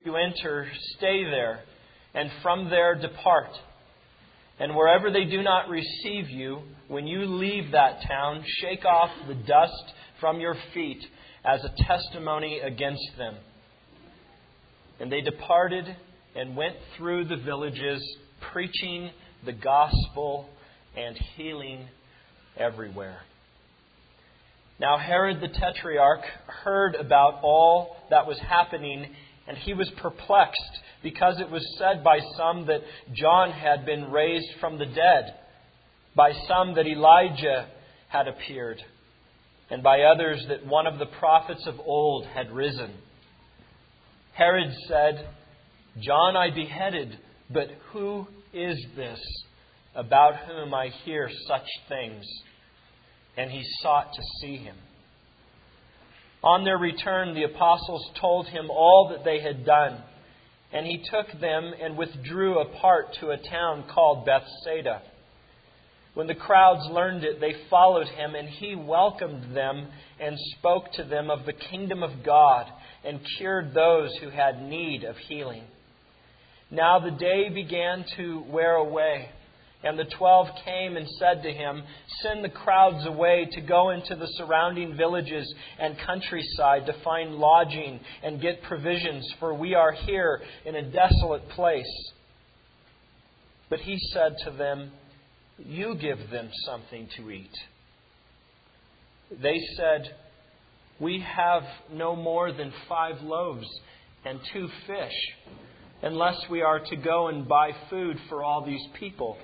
you enter, stay there, and from there depart. And wherever they do not receive you, when you leave that town, shake off the dust from your feet as a testimony against them." And they departed and went through the villages, preaching the gospel and healing everywhere. Now Herod the Tetrarch heard about all that was happening, and he was perplexed, because it was said by some that John had been raised from the dead, by some that Elijah had appeared, and by others that one of the prophets of old had risen. Herod said, "John I beheaded, but who is this about whom I hear such things?" And he sought to see him. On their return, the apostles told him all that they had done. And he took them and withdrew apart to a town called Bethsaida. When the crowds learned it, they followed him, and he welcomed them and spoke to them of the kingdom of God and cured those who had need of healing. Now the day began to wear away, and the 12 came and said to him, "Send the crowds away to go into the surrounding villages and countryside to find lodging and get provisions, for we are here in a desolate place." But he said to them, "You give them something to eat." They said, "We have no more than 5 loaves and 2 fish, unless we are to go and buy food for all these people."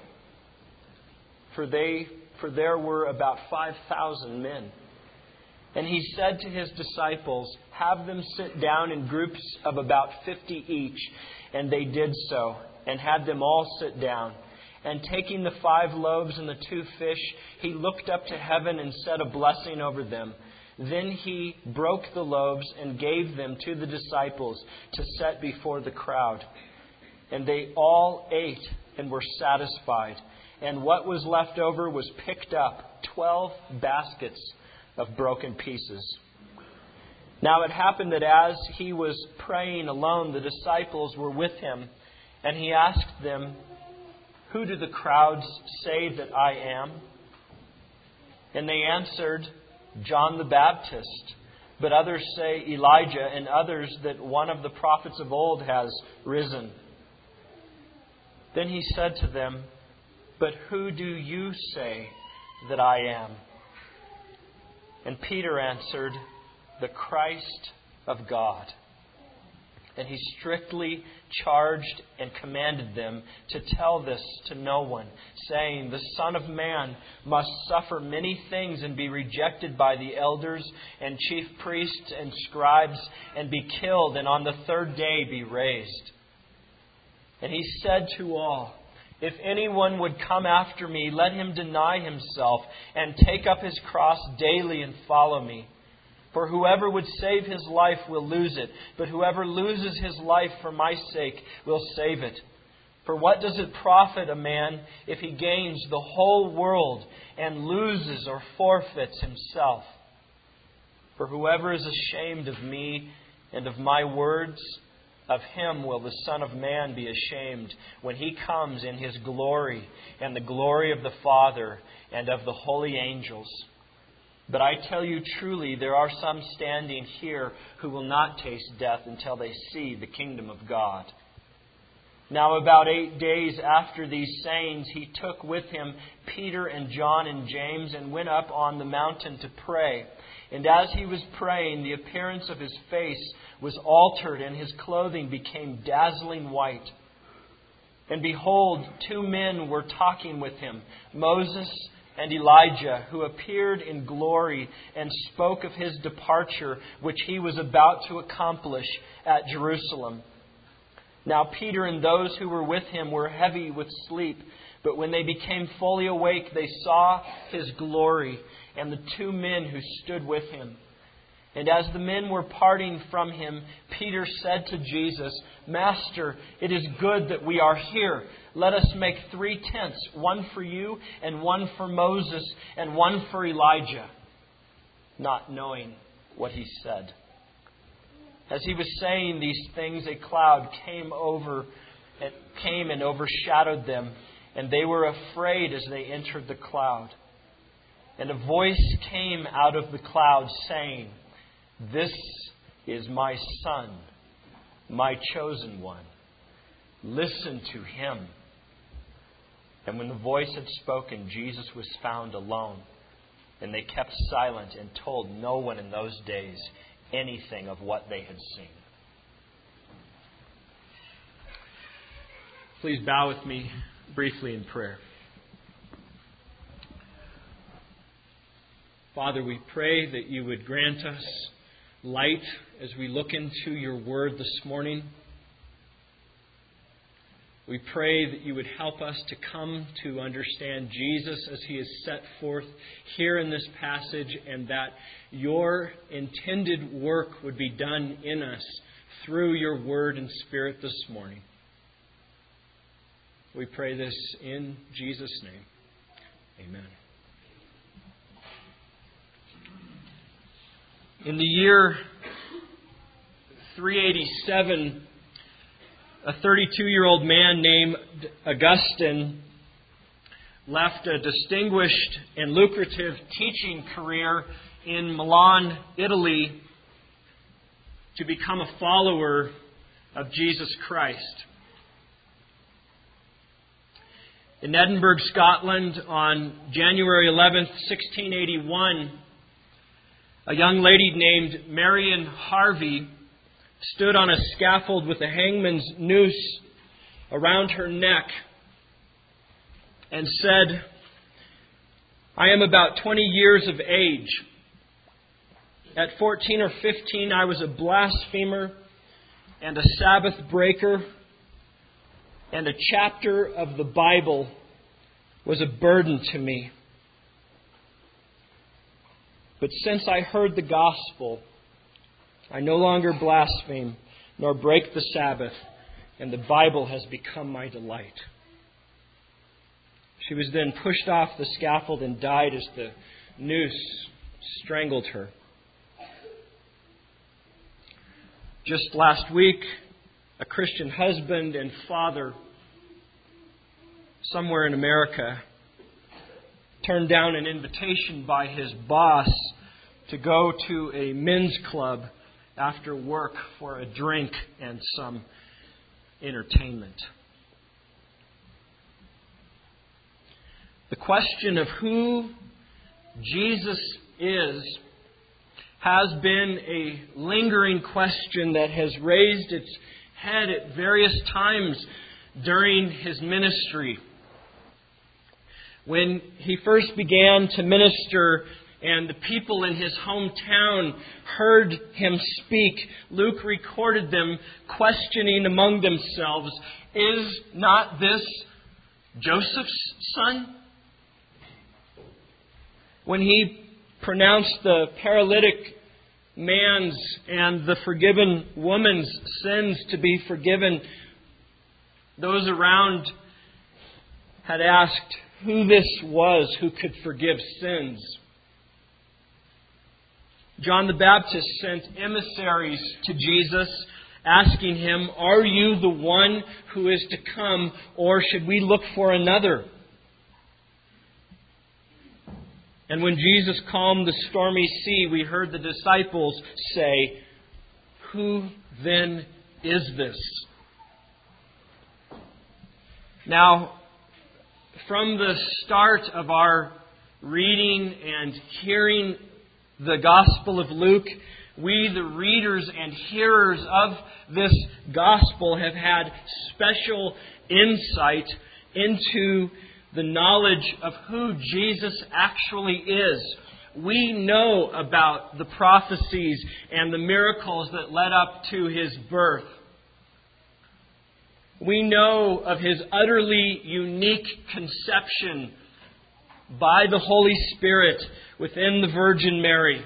For there were about 5,000 men. And he said to his disciples, "Have them sit down in groups of about 50 each." And they did so, and had them all sit down. And taking the 5 loaves and the 2 fish, he looked up to heaven and said a blessing over them. Then he broke the loaves and gave them to the disciples to set before the crowd. And they all ate and were satisfied. And what was left over was picked up, 12 baskets of broken pieces. Now it happened that as he was praying alone, the disciples were with him. And he asked them, "Who do the crowds say that I am?" And they answered, "John the Baptist. But others say Elijah, and others that one of the prophets of old has risen." Then he said to them, "But who do you say that I am?" And Peter answered, "The Christ of God." And he strictly charged and commanded them to tell this to no one, saying, "The Son of Man must suffer many things and be rejected by the elders and chief priests and scribes and be killed, and on the 3rd day be raised." And he said to all, "If anyone would come after me, let him deny himself and take up his cross daily and follow me. For whoever would save his life will lose it, but whoever loses his life for my sake will save it. For what does it profit a man if he gains the whole world and loses or forfeits himself? For whoever is ashamed of me and of my words, of him will the Son of Man be ashamed when he comes in his glory and the glory of the Father and of the holy angels. But I tell you truly, there are some standing here who will not taste death until they see the kingdom of God." Now about 8 days after these sayings, he took with him Peter and John and James and went up on the mountain to pray. And as he was praying, the appearance of his face was altered, and his clothing became dazzling white. And behold, 2 men were talking with him, Moses and Elijah, who appeared in glory and spoke of his departure, which he was about to accomplish at Jerusalem. Now Peter and those who were with him were heavy with sleep, but when they became fully awake, they saw his glory and the 2 men who stood with him. And as the men were parting from him, Peter said to Jesus, "Master, it is good that we are here. Let us make 3 tents, one for you and one for Moses and one for Elijah," not knowing what he said. As he was saying these things, a cloud came and overshadowed them, and they were afraid as they entered the cloud. And a voice came out of the cloud saying, "This is my Son, my chosen one. Listen to him." And when the voice had spoken, Jesus was found alone. And they kept silent and told no one in those days anything of what they had seen. Please bow with me briefly in prayer. Father, we pray that you would grant us light as we look into your word this morning. We pray that you would help us to come to understand Jesus as he is set forth here in this passage, and that your intended work would be done in us through your word and spirit this morning. We pray this in Jesus' name. Amen. In the year 387, a 32-year-old man named Augustine left a distinguished and lucrative teaching career in Milan, Italy, to become a follower of Jesus Christ. In Edinburgh, Scotland, on January 11th, 1681, a young lady named Marion Harvey stood on a scaffold with a hangman's noose around her neck and said, "I am about 20 years of age. At 14 or 15, I was a blasphemer and a Sabbath breaker, and a chapter of the Bible was a burden to me. But since I heard the gospel, I no longer blaspheme nor break the Sabbath, and the Bible has become my delight." She was then pushed off the scaffold and died as the noose strangled her. Just last week, a Christian husband and father somewhere in America turned down an invitation by his boss to go to a men's club after work for a drink and some entertainment. The question of who Jesus is has been a lingering question that has raised its head at various times during his ministry. When he first began to minister and the people in his hometown heard him speak, Luke recorded them questioning among themselves, "Is not this Joseph's son?" When he pronounced the paralytic man's and the forgiven woman's sins to be forgiven, those around had asked who this was who could forgive sins. John the Baptist sent emissaries to Jesus asking him, "Are you the one who is to come, or should we look for another?" And when Jesus calmed the stormy sea, we heard the disciples say, "Who then is this?" Now, from the start of our reading and hearing the Gospel of Luke, we, the readers and hearers of this Gospel, have had special insight into the knowledge of who Jesus actually is. We know about the prophecies and the miracles that led up to His birth. We know of His utterly unique conception by the Holy Spirit within the Virgin Mary.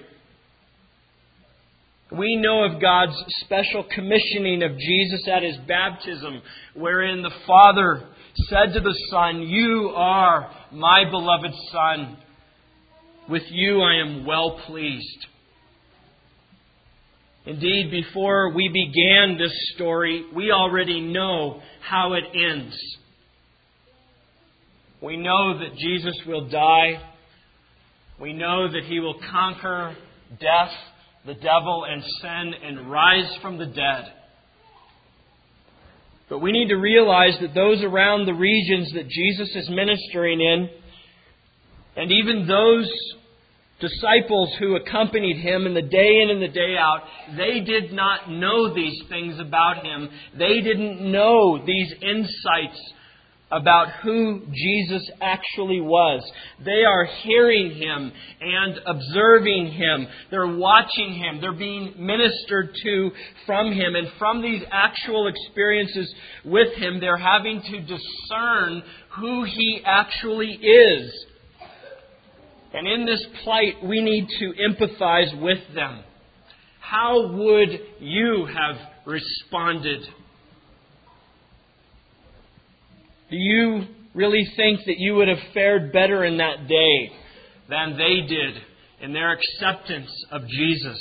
We know of God's special commissioning of Jesus at His baptism, wherein the Father said to the Son, "You are my beloved Son. With you I am well pleased." Indeed, before we began this story, we already know how it ends. We know that Jesus will die. We know that He will conquer death, the devil, and sin, and rise from the dead. But we need to realize that those around the regions that Jesus is ministering in, and even those disciples who accompanied Him in the day in and the day out, they did not know these things about Him. They didn't know these insights about who Jesus actually was. They are hearing Him and observing Him. They're watching Him. They're being ministered to from Him. And from these actual experiences with Him, they're having to discern who He actually is. And in this plight, we need to empathize with them. How would you have responded? Do you really think that you would have fared better in that day than they did in their acceptance of Jesus?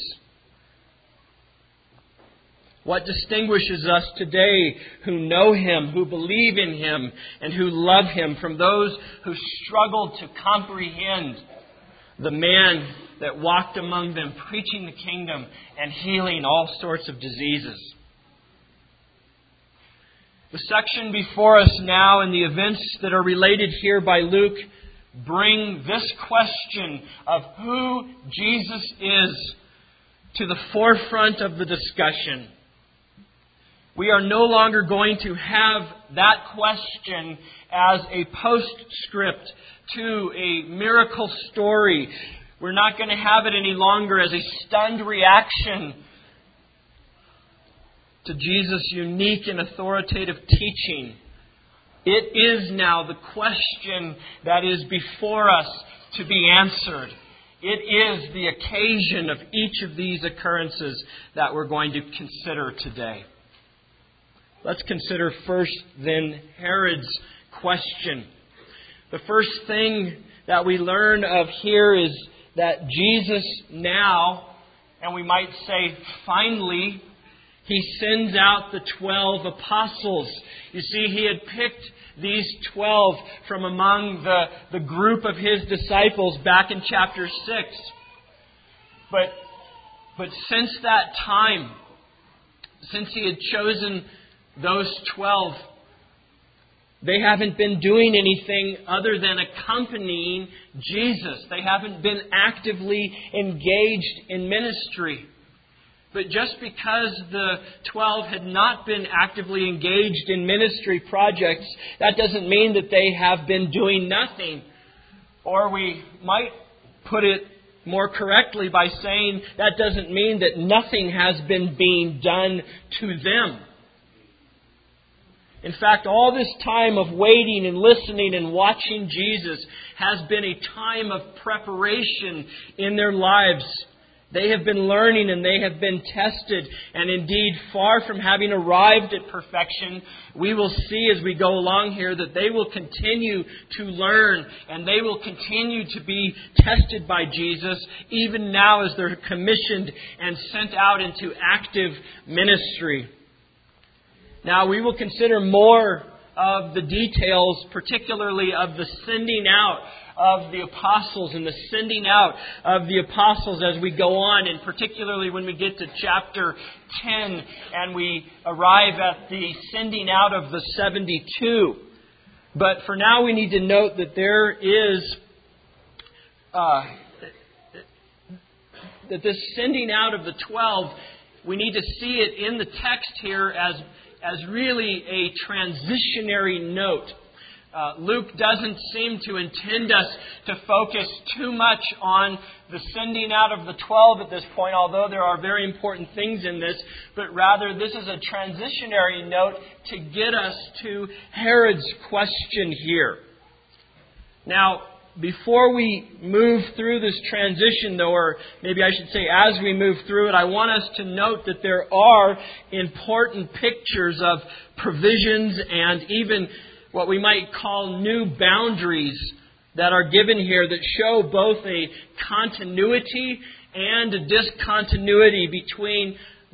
What distinguishes us today who know Him, who believe in Him, and who love Him from those who struggled to comprehend the man that walked among them, preaching the kingdom and healing all sorts of diseases? The section before us now and the events that are related here by Luke bring this question of who Jesus is to the forefront of the discussion. We are no longer going to have that question as a postscript to a miracle story. We're not going to have it any longer as a stunned reaction to Jesus' unique and authoritative teaching. It is now the question that is before us to be answered. It is the occasion of each of these occurrences that we're going to consider today. Let's consider first then Herod's question. The first thing that we learn of here is that Jesus now, and we might say finally, He sends out the 12 apostles. You see, He had picked these 12 from among the group of His disciples back in chapter 6. But since that time, since He had chosen those 12, they haven't been doing anything other than accompanying Jesus. They haven't been actively engaged in ministry. But just because the 12 had not been actively engaged in ministry projects, that doesn't mean that they have been doing nothing. Or we might put it more correctly by saying that doesn't mean that nothing has been being done to them. In fact, all this time of waiting and listening and watching Jesus has been a time of preparation in their lives. They have been learning and they have been tested. And indeed, far from having arrived at perfection, we will see as we go along here that they will continue to learn and they will continue to be tested by Jesus, even now as they're commissioned and sent out into active ministry. Now, we will consider more of the details, particularly of the sending out of the apostles and the sending out of the apostles as we go on, and particularly when we get to chapter 10 and we arrive at the sending out of the 72. But for now, we need to note that there is that this sending out of the 12, we need to see it in the text here as really a transitionary note. Luke doesn't seem to intend us to focus too much on the sending out of the 12 at this point, although there are very important things in this, but rather this is a transitionary note to get us to Herod's question here. Now, before we move through this transition, though, or maybe I should say as we move through it, I want us to note that there are important pictures of provisions and even what we might call new boundaries that are given here that show both a continuity and a discontinuity between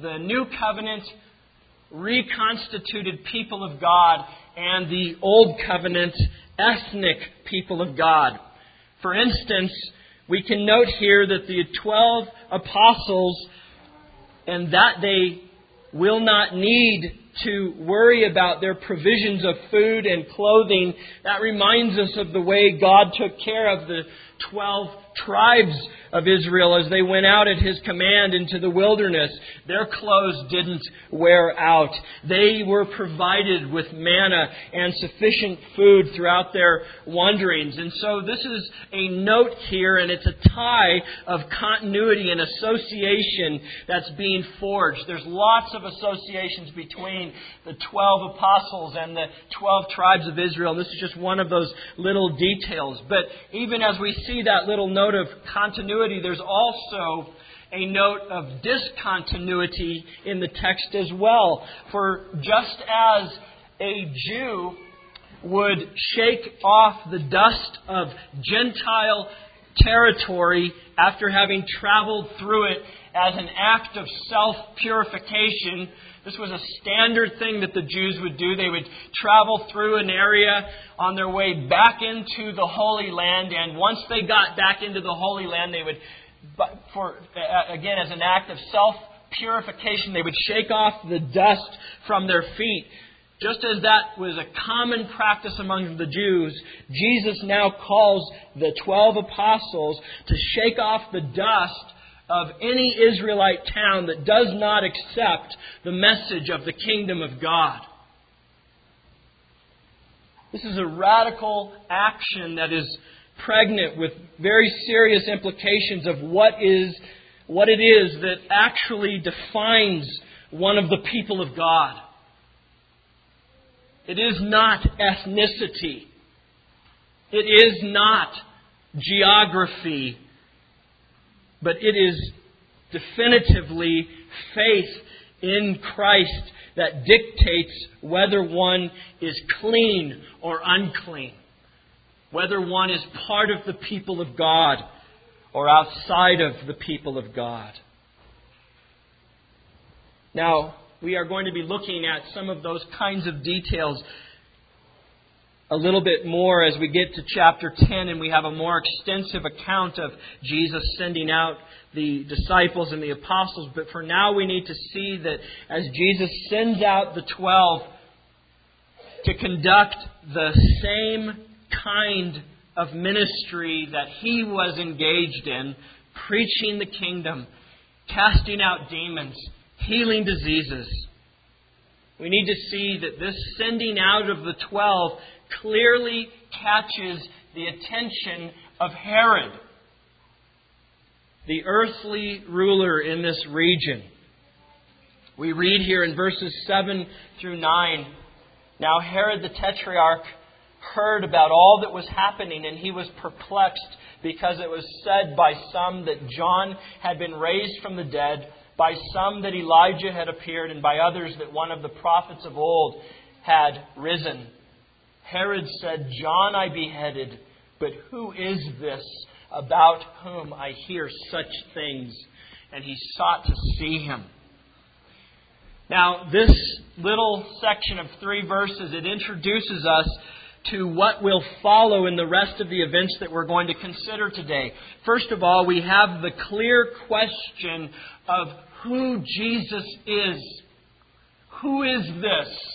the New Covenant reconstituted people of God and the Old Covenant ethnic people of God. For instance, we can note here that the 12 apostles, and that they will not need to worry about their provisions of food and clothing, that reminds us of the way God took care of the 12 tribes of Israel as they went out at His command into the wilderness. Their clothes didn't wear out. They were provided with manna and sufficient food throughout their wanderings. And so this is a note here, and it's a tie of continuity and association that's being forged. There's lots of associations between the 12 apostles and the 12 tribes of Israel. This is just one of those little details. But even as we see that little note of continuity, there's also a note of discontinuity in the text as well. For just as a Jew would shake off the dust of Gentile territory after having traveled through it as an act of self-purification, this was a standard thing that the Jews would do. They would travel through an area on their way back into the Holy Land, and once they got back into the Holy Land, they would, again, as an act of self-purification, they would shake off the dust from their feet. Just as that was a common practice among the Jews, Jesus now calls the 12 apostles to shake off the dust of any Israelite town that does not accept the message of the kingdom of God. This is a radical action that is pregnant with very serious implications of what it is that actually defines one of the people of God. It is not ethnicity. It is not geography. But it is definitively faith in Christ that dictates whether one is clean or unclean, whether one is part of the people of God or outside of the people of God. Now, we are going to be looking at some of those kinds of details a little bit more as we get to chapter 10, and we have a more extensive account of Jesus sending out the disciples and the apostles. But for now, we need to see that as Jesus sends out the 12 to conduct the same kind of ministry that He was engaged in, preaching the kingdom, casting out demons, healing diseases, we need to see that this sending out of the 12 clearly catches the attention of Herod, the earthly ruler in this region. We read here in verses 7 through 9, "Now Herod the Tetrarch heard about all that was happening, and he was perplexed, because it was said by some that John had been raised from the dead, by some that Elijah had appeared, and by others that one of the prophets of old had risen. Herod said, 'John I beheaded, but who is this about whom I hear such things?' And he sought to see him." Now, this little section of 3 verses, it introduces us to what will follow in the rest of the events that we're going to consider today. First of all, we have the clear question of who Jesus is. Who is this?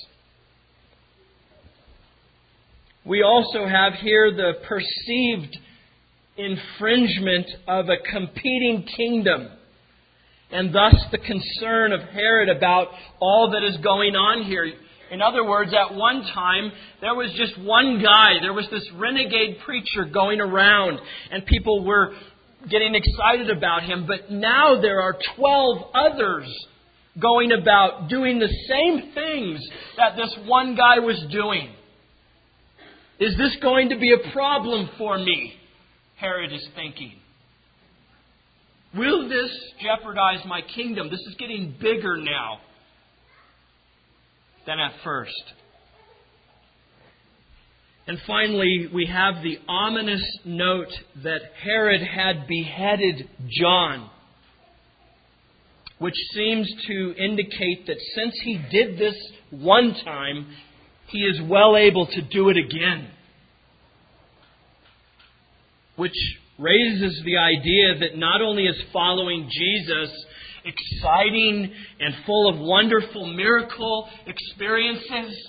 We also have here the perceived infringement of a competing kingdom, and thus the concern of Herod about all that is going on here. In other words, at one time, there was just one guy. There was this renegade preacher going around, and people were getting excited about him. But now there are 12 others going about doing the same things that this one guy was doing. Is this going to be a problem for me? Herod is thinking. Will this jeopardize my kingdom? This is getting bigger now than at first. And finally, we have the ominous note that Herod had beheaded John. which seems to indicate that since He did this one time, He is well able to do it again. Which raises the idea that not only is following Jesus exciting and full of wonderful miracle experiences,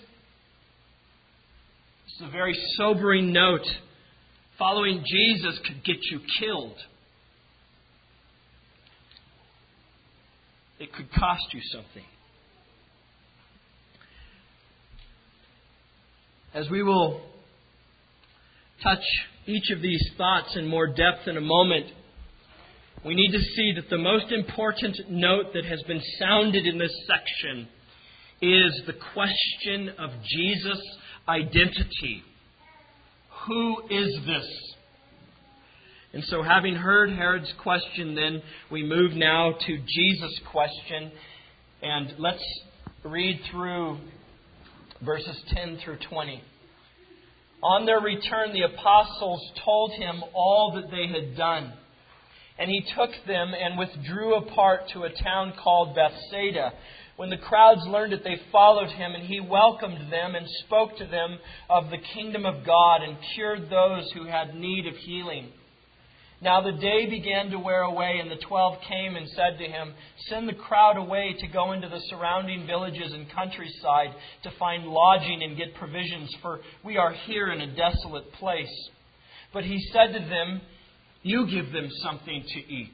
it's a very sobering note. Following Jesus could get you killed. It could cost you something. As we will touch each of these thoughts in more depth in a moment, we need to see that the most important note that has been sounded in this section is the question of Jesus' identity. Who is this? And so, having heard Herod's question, then we move now to Jesus' question. And let's read through verses 10 through 20. On their return, the apostles told him all that they had done. And he took them and withdrew apart to a town called Bethsaida. When the crowds learned it, they followed him, and he welcomed them and spoke to them of the kingdom of God and cured those who had need of healing. Now the day began to wear away, and the 12 came and said to him, "Send the crowd away to go into the surrounding villages and countryside to find lodging and get provisions, for we are here in a desolate place." But he said to them, "You give them something to eat."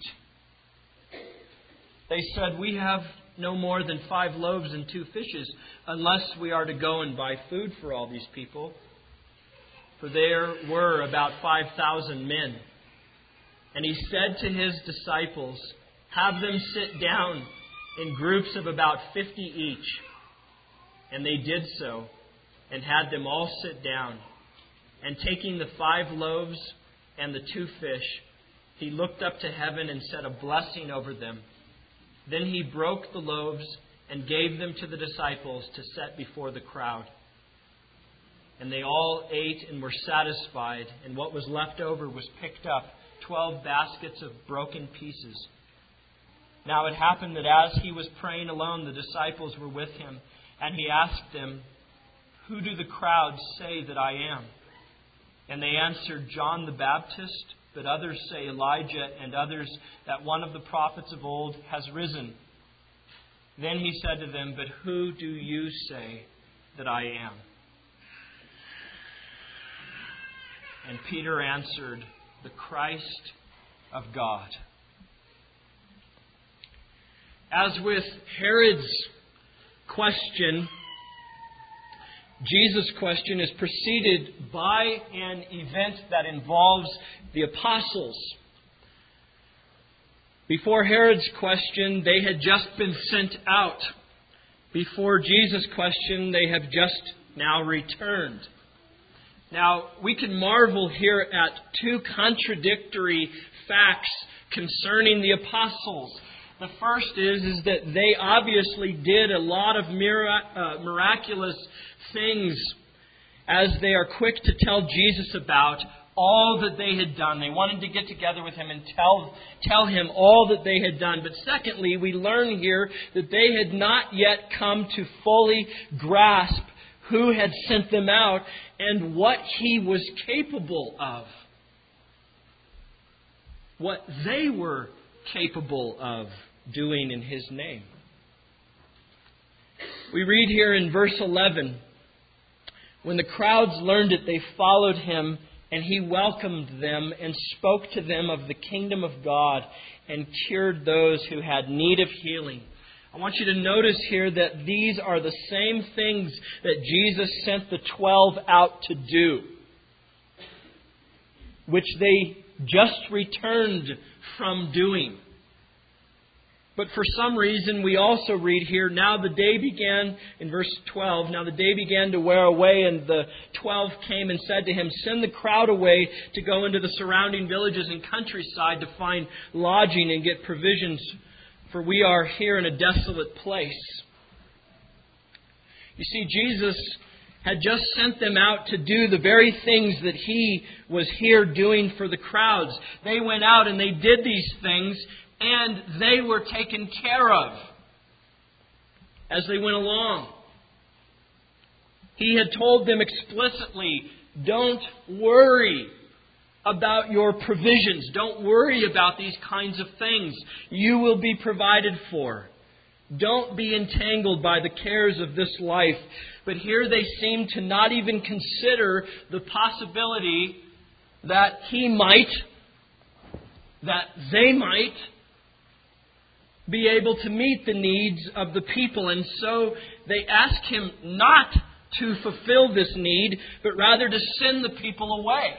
They said, "We have no more than 5 loaves and 2 fishes, unless we are to go and buy food for all these people." For there were about 5,000 men. And he said to his disciples, "Have them sit down in groups of about 50 each." And they did so, and had them all sit down. And taking the 5 loaves and the 2 fish, he looked up to heaven and said a blessing over them. Then he broke the loaves and gave them to the disciples to set before the crowd. And they all ate and were satisfied, and what was left over was picked up, 12 baskets of broken pieces. Now it happened that as he was praying alone, the disciples were with him, and he asked them, "Who do the crowds say that I am?" And they answered, "John the Baptist, but others say Elijah, and others that one of the prophets of old has risen." Then he said to them, "But who do you say that I am?" And Peter answered, "The Christ of God." As with Herod's question, Jesus' question is preceded by an event that involves the apostles. Before Herod's question, they had just been sent out. Before Jesus' question, they have just now returned. Now, we can marvel here at 2 contradictory facts concerning the apostles. The first is that they obviously did a lot of miraculous things as they are quick to tell Jesus about all that they had done. They wanted to get together with him and tell him all that they had done. But secondly, we learn here that they had not yet come to fully grasp who had sent them out and what he was capable of. What they were capable of doing in his name. We read here in verse 11, when the crowds learned it, they followed him, and he welcomed them and spoke to them of the kingdom of God and cured those who had need of healing. I want you to notice here that these are the same things that Jesus sent the 12 out to do, which they just returned from doing. But for some reason, we also read here, now the day began, in verse 12, now the day began to wear away, and the 12 came and said to him, "Send the crowd away to go into the surrounding villages and countryside to find lodging and get provisions, for we are here in a desolate place." You see, Jesus had just sent them out to do the very things that he was here doing for the crowds. They went out and they did these things, and they were taken care of as they went along. He had told them explicitly, don't worry about your provisions. Don't worry about these kinds of things. You will be provided for. Don't be entangled by the cares of this life. But here they seem to not even consider the possibility that they might be able to meet the needs of the people. And so they ask Him not to fulfill this need, but rather to send the people away.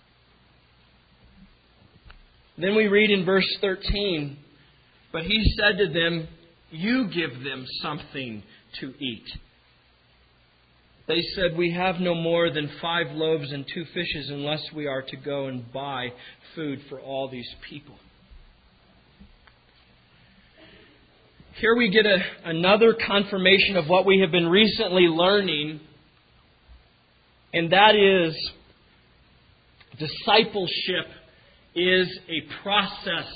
Then we read in verse 13, but He said to them, you give them something to eat. They said, we have no more than 5 loaves and 2 fishes unless we are to go and buy food for all these people. Here we get another confirmation of what we have been recently learning, and that is discipleship is a process.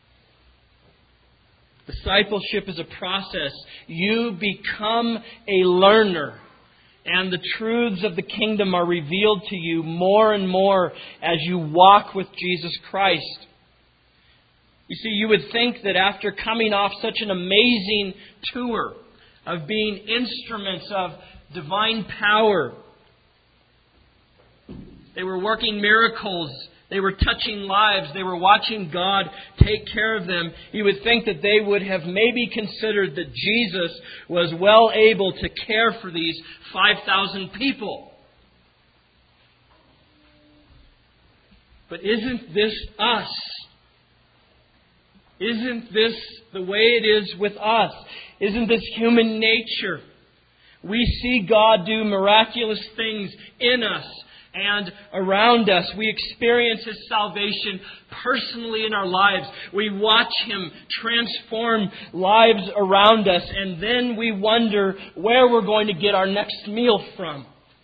Discipleship is a process. You become a learner, and the truths of the kingdom are revealed to you more and more as you walk with Jesus Christ. You see, you would think that after coming off such an amazing tour of being instruments of divine power, they were working miracles, they were touching lives, they were watching God take care of them, you would think that they would have maybe considered that Jesus was well able to care for these 5,000 people. But isn't this us? Isn't this the way it is with us? Isn't this human nature? We see God do miraculous things in us and around us. We experience His salvation personally in our lives. We watch Him transform lives around us, and then we wonder where we're going to get our next meal from,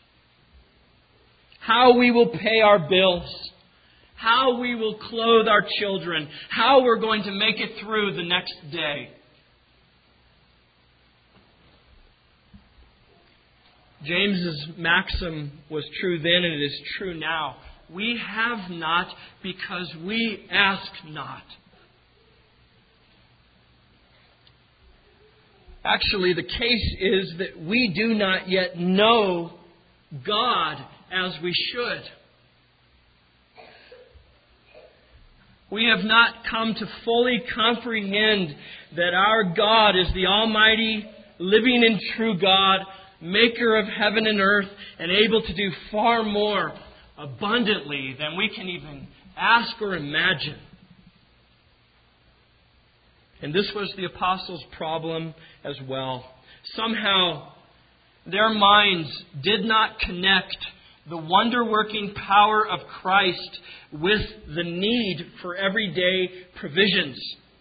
how we will pay our bills, how we will clothe our children, how we're going to make it through the next day. James's maxim was true then and it is true now. We have not because we ask not. Actually, the case is that we do not yet know God as we should. We have not come to fully comprehend that our God is the Almighty, living and true God, Maker of heaven and earth, and able to do far more abundantly than we can even ask or imagine. And this was the apostles' problem as well. Somehow, their minds did not connect the wonder-working power of Christ with the need for everyday provisions.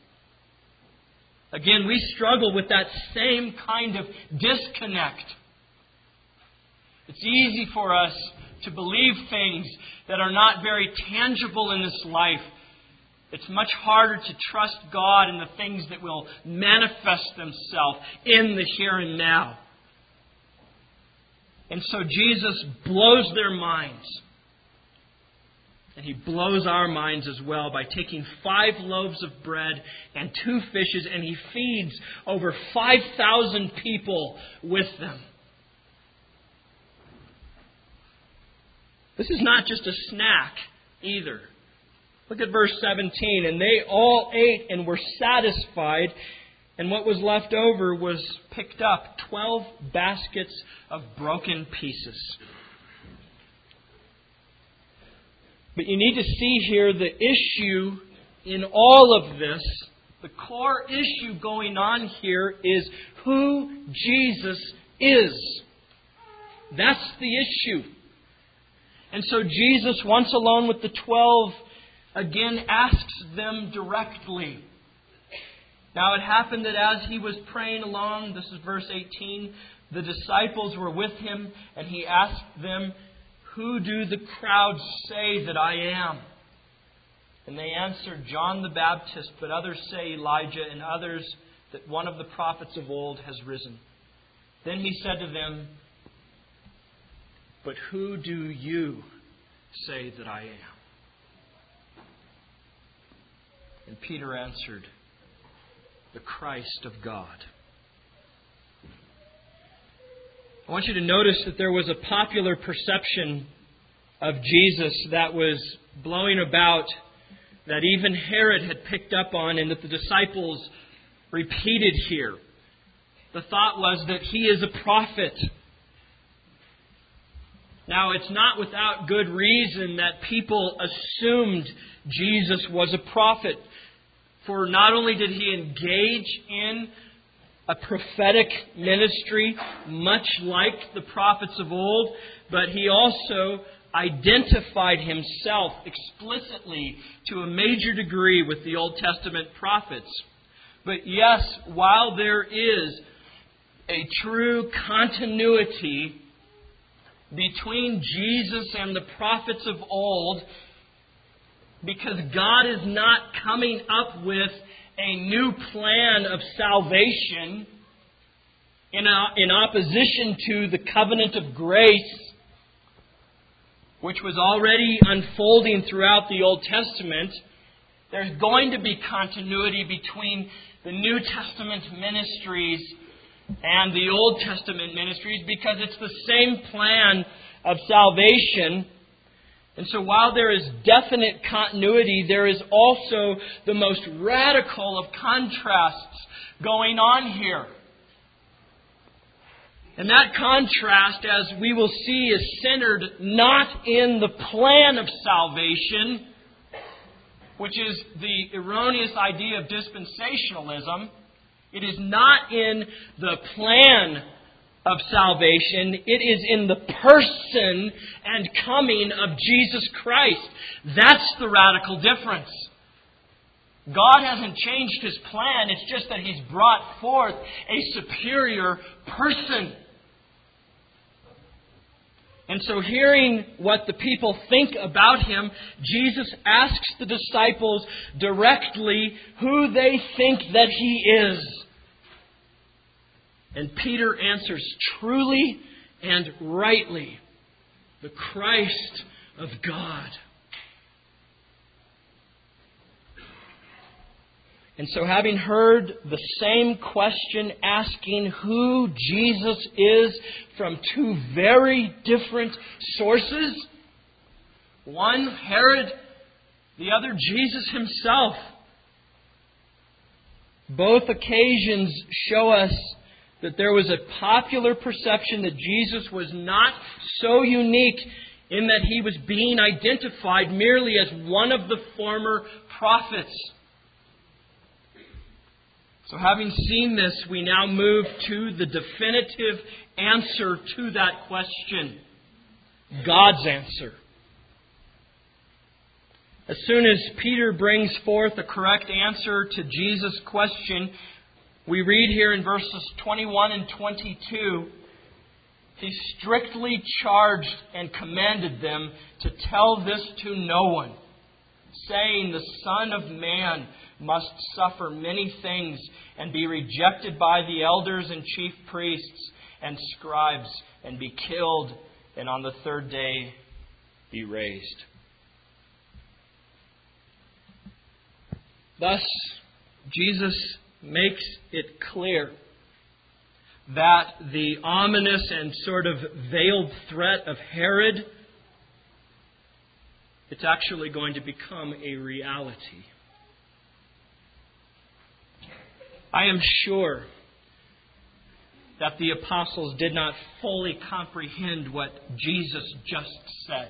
Again, we struggle with that same kind of disconnect. It's easy for us to believe things that are not very tangible in this life. It's much harder to trust God in the things that will manifest themselves in the here and now. And so Jesus blows their minds. And He blows our minds as well by taking 5 loaves of bread and 2 fishes, and He feeds over 5,000 people with them. This is not just a snack either. Look at verse 17. And they all ate and were satisfied, and what was left over was picked up, 12 baskets of broken pieces. But you need to see here the issue in all of this. The core issue going on here is who Jesus is. That's the issue. And so Jesus, once alone with the 12, again asks them directly. Now it happened that as He was praying along, this is verse 18, the disciples were with Him, and He asked them, "Who do the crowds say that I am?" And they answered, John the Baptist, but others say Elijah, and others that one of the prophets of old has risen. Then he said to them, but who do you say that I am? And Peter answered, the Christ of God. I want you to notice that there was a popular perception of Jesus that was blowing about, that even Herod had picked up on, and that the disciples repeated here. The thought was that he is a prophet. Now, it's not without good reason that people assumed Jesus was a prophet. For not only did he engage in a prophetic ministry, much like the prophets of old, but he also identified himself explicitly to a major degree with the Old Testament prophets. But yes, while there is a true continuity between Jesus and the prophets of old, because God is not coming up with a new plan of salvation in opposition to the covenant of grace, which was already unfolding throughout the Old Testament. There's going to be continuity between the New Testament ministries and the Old Testament ministries, because it's the same plan of salvation. And so while there is definite continuity, there is also the most radical of contrasts going on here. And that contrast, as we will see, is centered not in the plan of salvation, which is the erroneous idea of dispensationalism. It is not in the plan of salvation. It is in the person and coming of Jesus Christ. That's the radical difference. God hasn't changed His plan. It's just that He's brought forth a superior person. And so, hearing what the people think about Him, Jesus asks the disciples directly who they think that He is. And Peter answers truly and rightly, the Christ of God. And so, having heard the same question asking who Jesus is from two very different sources, one Herod, the other Jesus Himself, both occasions show us that there was a popular perception that Jesus was not so unique in that He was being identified merely as one of the former prophets. So having seen this, we now move to the definitive answer to that question. God's answer. As soon as Peter brings forth the correct answer to Jesus' question, we read here in verses 21 and 22, He strictly charged and commanded them to tell this to no one, saying, the Son of Man must suffer many things and be rejected by the elders and chief priests and scribes and be killed, and on the third day be raised. Thus, Jesus makes it clear that the ominous and sort of veiled threat of Herod, it's actually going to become a reality. I am sure that the apostles did not fully comprehend what Jesus just said.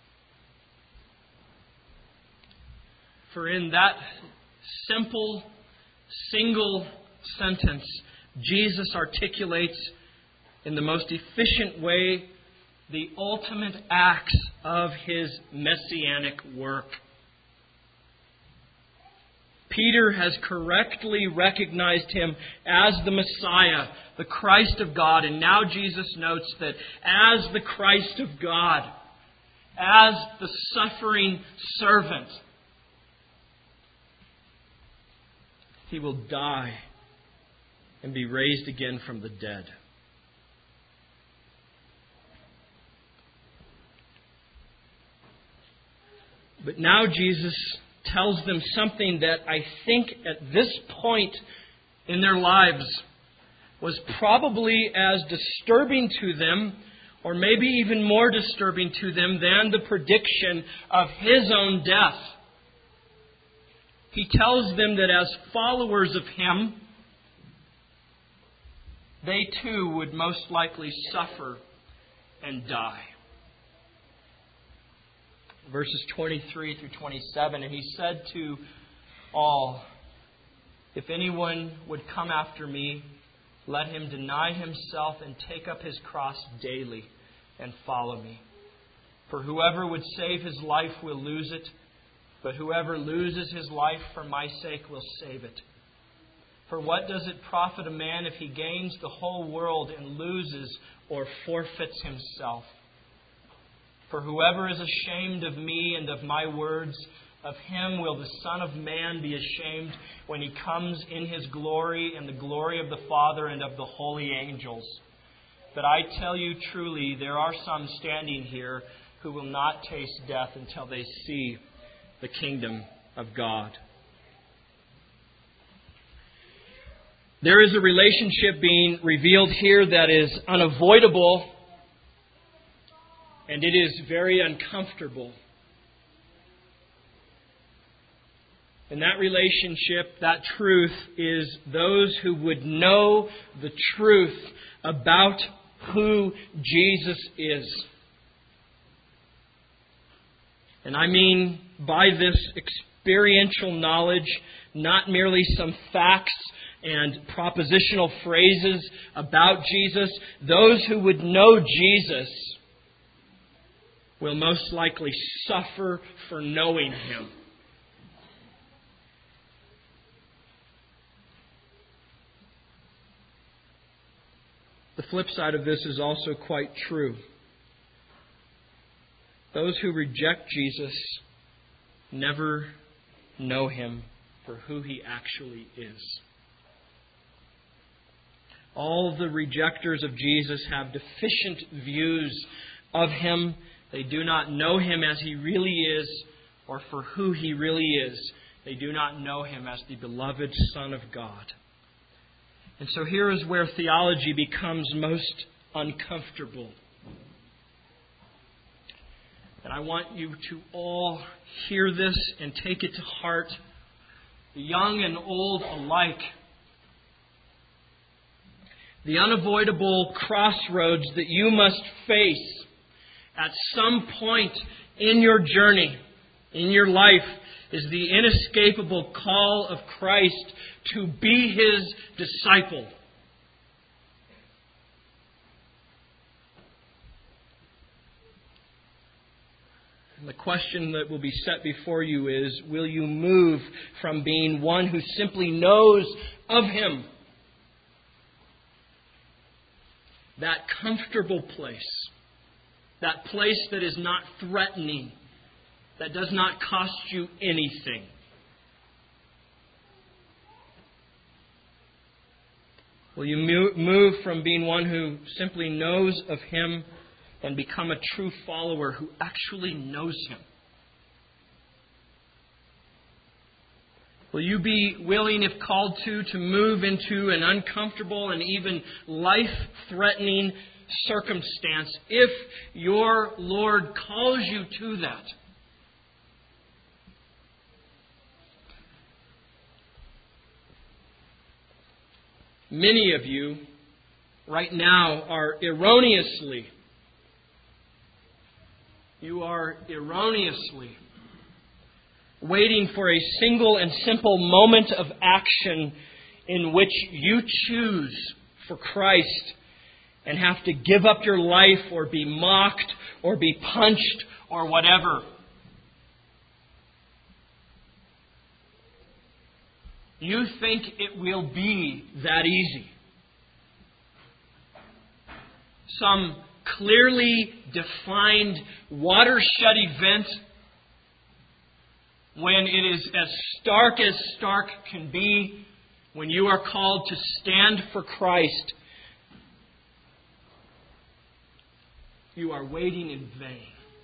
For in that simple, single sentence, Jesus articulates in the most efficient way the ultimate acts of His messianic work. Peter has correctly recognized Him as the Messiah, the Christ of God, and now Jesus notes that as the Christ of God, as the suffering servant, He will die and be raised again from the dead. But now Jesus tells them something that I think at this point in their lives was probably as disturbing to them, or maybe even more disturbing to them than the prediction of His own death. He tells them that as followers of Him, they too would most likely suffer and die. Verses 23 through 27, and He said to all, "If anyone would come after me, let him deny himself and take up his cross daily and follow me. For whoever would save his life will lose it, but whoever loses his life for my sake will save it. For what does it profit a man if he gains the whole world and loses or forfeits himself? For whoever is ashamed of me and of my words, of him will the Son of Man be ashamed when He comes in His glory and the glory of the Father and of the holy angels. But I tell you truly, there are some standing here who will not taste death until they see the kingdom of God." There is a relationship being revealed here that is unavoidable, and it is very uncomfortable. And that relationship, that truth, is those who would know the truth about who Jesus is. And I mean by this experiential knowledge, not merely some facts and propositional phrases about Jesus. Those who would know Jesus will most likely suffer for knowing Him. The flip side of this is also quite true. Those who reject Jesus never know Him for who He actually is. All the rejectors of Jesus have deficient views of Him. They do not know Him as He really is or for who He really is. They do not know Him as the beloved Son of God. And so here is where theology becomes most uncomfortable. And I want you to all hear this and take it to heart, young and old alike. The unavoidable crossroads that you must face at some point in your journey, in your life, is the inescapable call of Christ to be His disciple. And the question that will be set before you is, will you move from being one who simply knows of Him, that comfortable place, that place that is not threatening, that does not cost you anything? Will you move from being one who simply knows of Him and become a true follower who actually knows Him? Will you be willing, if called to move into an uncomfortable and even life-threatening circumstance if your Lord calls you to that? Many of you right now are erroneously waiting for a single and simple moment of action in which you choose for Christ and have to give up your life or be mocked or be punched or whatever. You think it will be that easy. Some clearly defined watershed event when it is as stark can be, when you are called to stand for Christ, you are waiting in vain.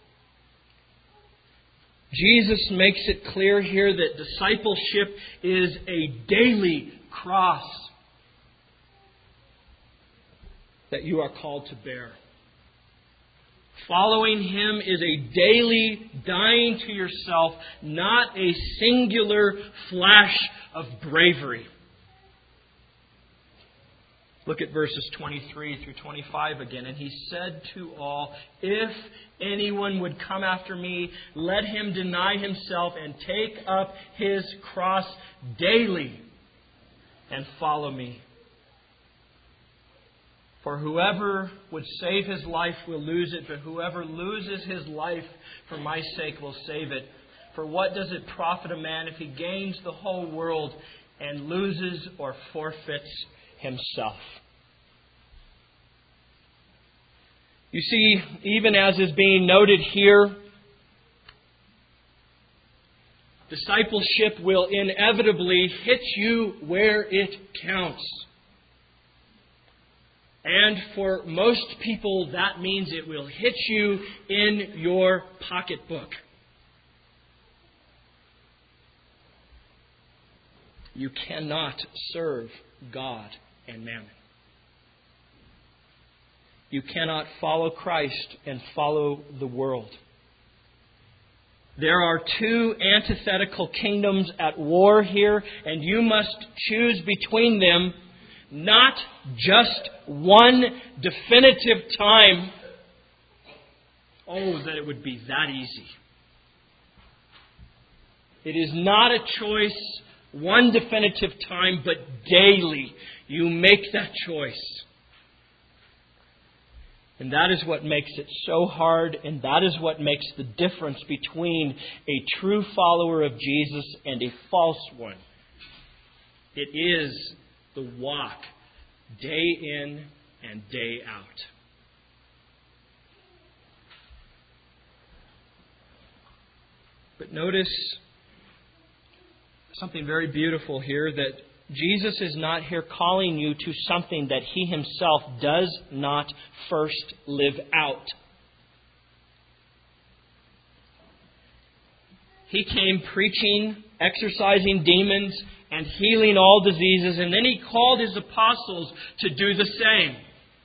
Jesus makes it clear here that discipleship is a daily cross that you are called to bear. Following Him is a daily dying to yourself, not a singular flash of bravery. Look at verses 23 through 25 again. And He said to all, "If anyone would come after me, let him deny himself and take up his cross daily and follow me. For whoever would save his life will lose it, but whoever loses his life for my sake will save it. For what does it profit a man if he gains the whole world and loses or forfeits himself?" You see, even as is being noted here, discipleship will inevitably hit you where it counts. And for most people, that means it will hit you in your pocketbook. You cannot serve God and mammon. You cannot follow Christ and follow the world. There are two antithetical kingdoms at war here, and you must choose between them, not just one definitive time. Oh, that it would be that easy. It is not a choice one definitive time, but daily you make that choice. And that is what makes it so hard, and that is what makes the difference between a true follower of Jesus and a false one. It is the walk day in and day out. But notice something very beautiful here, that Jesus is not here calling you to something that He Himself does not first live out. He came preaching, exorcising demons, and healing all diseases, and then He called His apostles to do the same.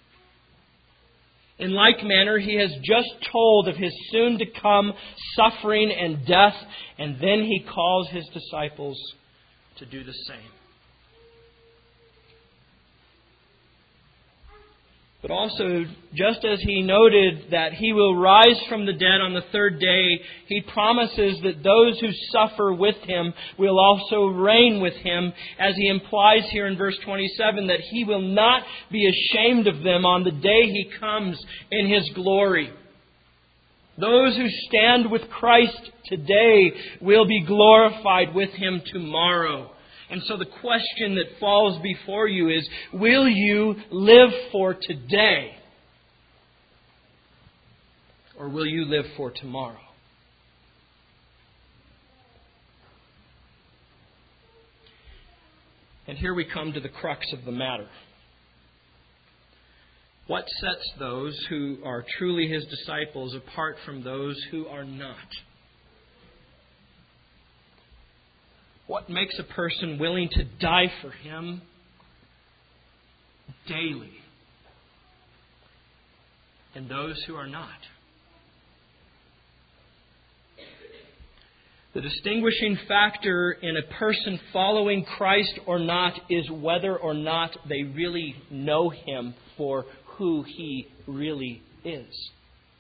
In like manner, He has just told of His soon-to-come suffering and death, and then He calls His disciples to do the same. But also, just as He noted that He will rise from the dead on the third day, He promises that those who suffer with Him will also reign with Him, as He implies here in verse 27, that He will not be ashamed of them on the day He comes in His glory. Those who stand with Christ today will be glorified with Him tomorrow. And so the question that falls before you is, will you live for today? Or will you live for tomorrow? And here we come to the crux of the matter. What sets those who are truly His disciples apart from those who are not? What makes a person willing to die for Him daily? And those who are not? The distinguishing factor in a person following Christ or not is whether or not they really know Him for who He really is.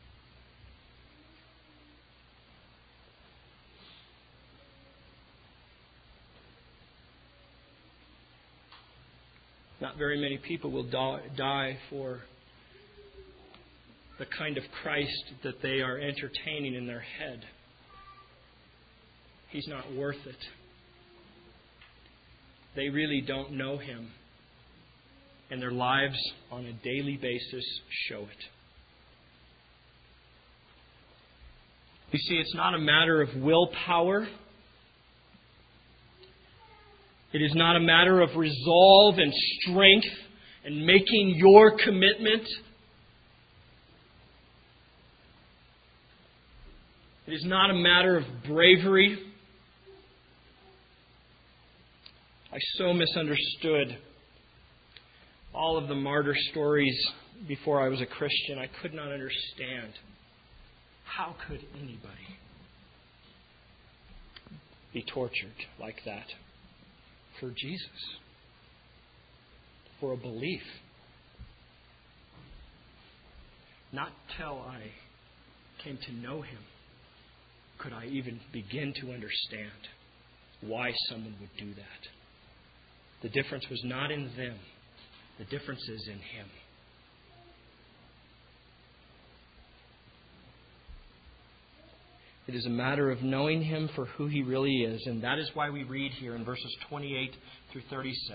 Not very many people will die for the kind of Christ that they are entertaining in their head. He's not worth it. They really don't know Him. And their lives on a daily basis show it. You see, it's not a matter of willpower. It is not a matter of resolve and strength and making your commitment. It is not a matter of bravery. I so misunderstood all of the martyr stories before I was a Christian. I could not understand. How could anybody be tortured like that for Jesus? For a belief. Not till I came to know Him could I even begin to understand why someone would do that. The difference was not in them. The difference is in Him. It is a matter of knowing Him for who He really is. And that is why we read here in verses 28 through 36.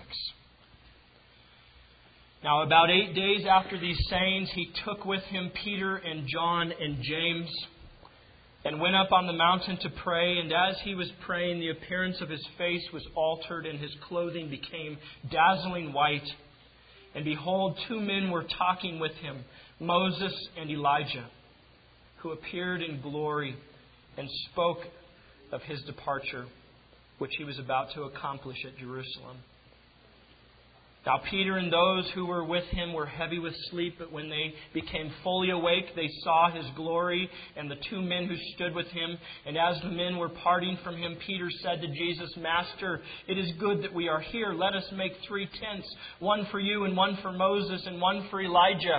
Now, about 8 days after these sayings, He took with Him Peter and John and James and went up on the mountain to pray. And as He was praying, the appearance of His face was altered, and His clothing became dazzling white. And behold, 2 men were talking with Him, Moses and Elijah, who appeared in glory and spoke of His departure, which He was about to accomplish at Jerusalem. Now Peter and those who were with Him were heavy with sleep, but when they became fully awake, they saw His glory and the 2 men who stood with Him. And as the men were parting from Him, Peter said to Jesus, Master, it is good that we are here. Let us make 3 tents, one for you and one for Moses and one for Elijah.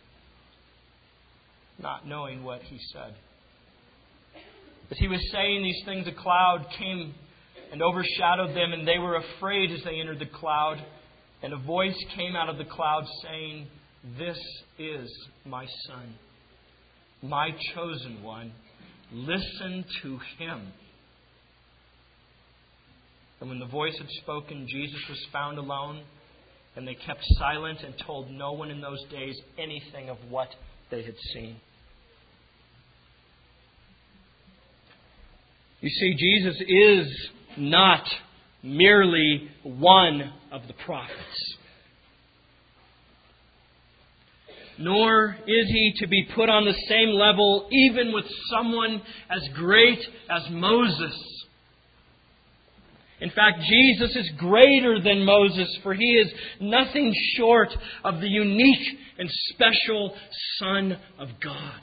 Not knowing what he said. As he was saying these things, a cloud came and overshadowed them, and they were afraid as they entered the cloud. And a voice came out of the cloud saying, This is my Son, my chosen one. Listen to Him. And when the voice had spoken, Jesus was found alone, and they kept silent and told no one in those days anything of what they had seen. You see, Jesus is not merely one of the prophets. Nor is He to be put on the same level even with someone as great as Moses. In fact, Jesus is greater than Moses, for He is nothing short of the unique and special Son of God.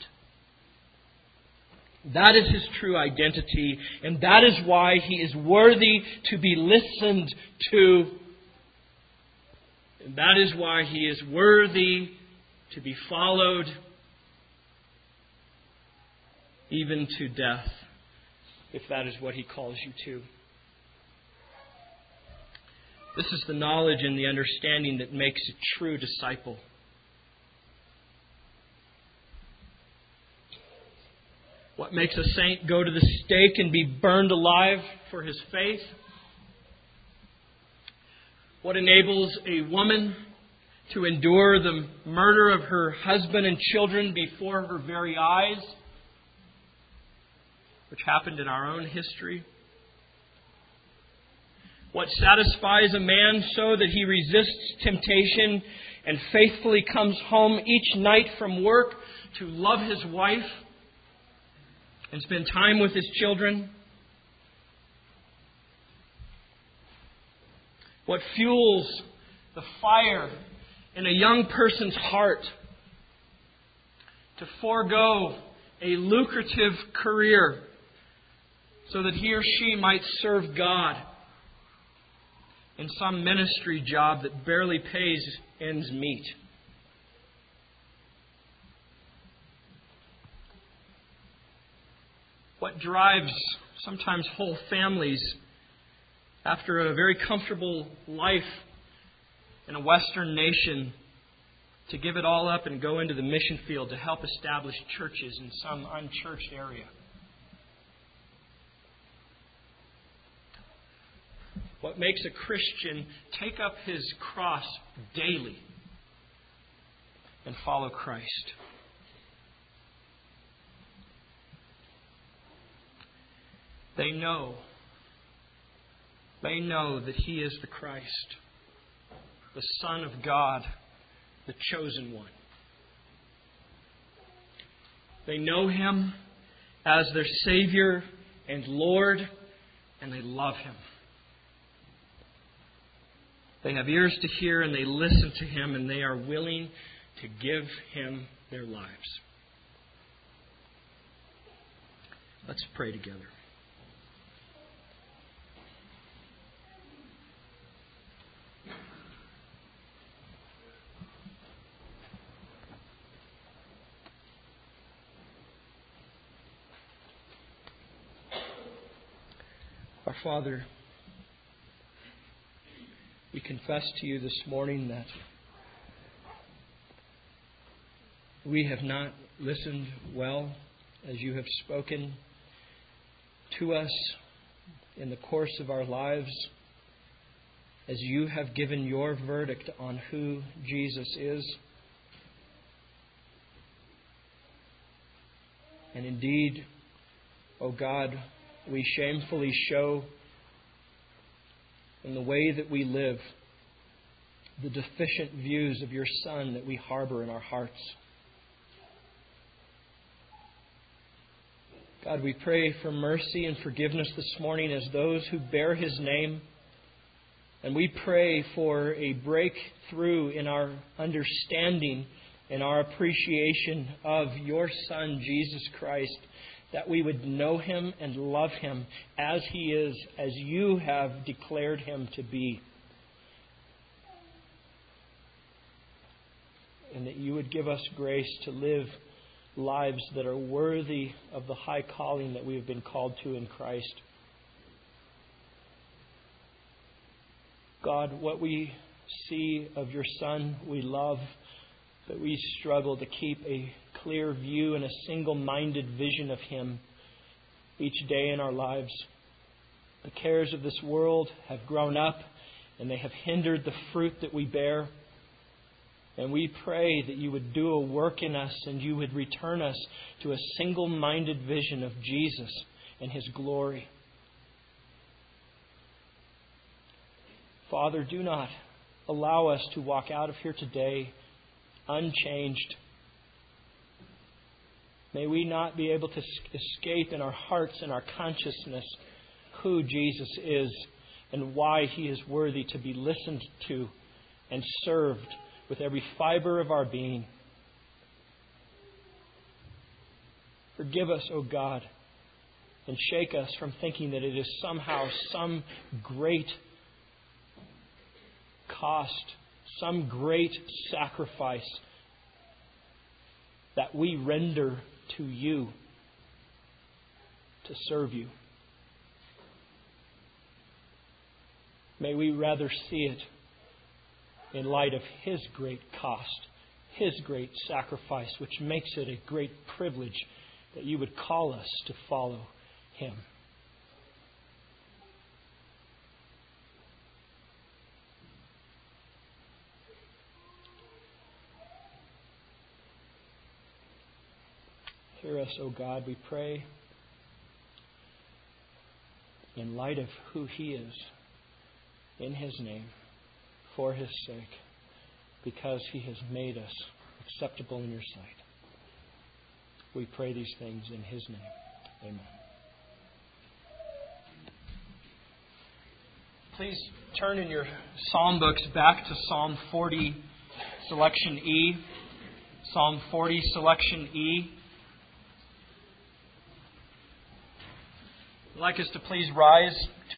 That is His true identity, and that is why He is worthy to be listened to. And that is why He is worthy to be followed, even to death, if that is what He calls you to. This is the knowledge and the understanding that makes a true disciple. What makes a saint go to the stake and be burned alive for his faith? What enables a woman to endure the murder of her husband and children before her very eyes, which happened in our own history? What satisfies a man so that he resists temptation and faithfully comes home each night from work to love his wife and spend time with his children? What fuels the fire in a young person's heart to forego a lucrative career so that he or she might serve God in some ministry job that barely pays ends meet? What drives sometimes whole families after a very comfortable life in a Western nation to give it all up and go into the mission field to help establish churches in some unchurched area? What makes a Christian take up his cross daily and follow Christ? They know may know that He is the Christ, the Son of God, the chosen one. They know Him as their Savior and Lord, and they love Him. They have ears to hear and they listen to Him, and they are willing to give Him their lives. Let's pray together. Our Father, we confess to You this morning that we have not listened well as You have spoken to us in the course of our lives, as You have given Your verdict on who Jesus is. And indeed, O God, we shamefully show in the way that we live the deficient views of Your Son that we harbor in our hearts. God, we pray for mercy and forgiveness this morning as those who bear His name. And we pray for a breakthrough in our understanding and our appreciation of Your Son, Jesus Christ, that we would know Him and love Him as He is, as You have declared Him to be. And that You would give us grace to live lives that are worthy of the high calling that we have been called to in Christ. God, what we see of Your Son, we love, but we struggle to keep a clear view and a single-minded vision of Him each day in our lives. The cares of this world have grown up and they have hindered the fruit that we bear. And we pray that You would do a work in us and You would return us to a single-minded vision of Jesus and His glory. Father, do not allow us to walk out of here today unchanged. May we not be able to escape in our hearts and our consciousness who Jesus is and why He is worthy to be listened to and served with every fiber of our being. Forgive us, O God, and shake us from thinking that it is somehow some great cost, some great sacrifice that we render to You to serve You. May we rather see it in light of His great cost, His great sacrifice, which makes it a great privilege that You would call us to follow Him. Hear us, O God, we pray, in light of who He is, in His name, for His sake, because He has made us acceptable in Your sight. We pray these things in His name. Amen. Please turn in your psalm books back to Psalm 40, selection E. Psalm 40, selection E. I'd like us to please rise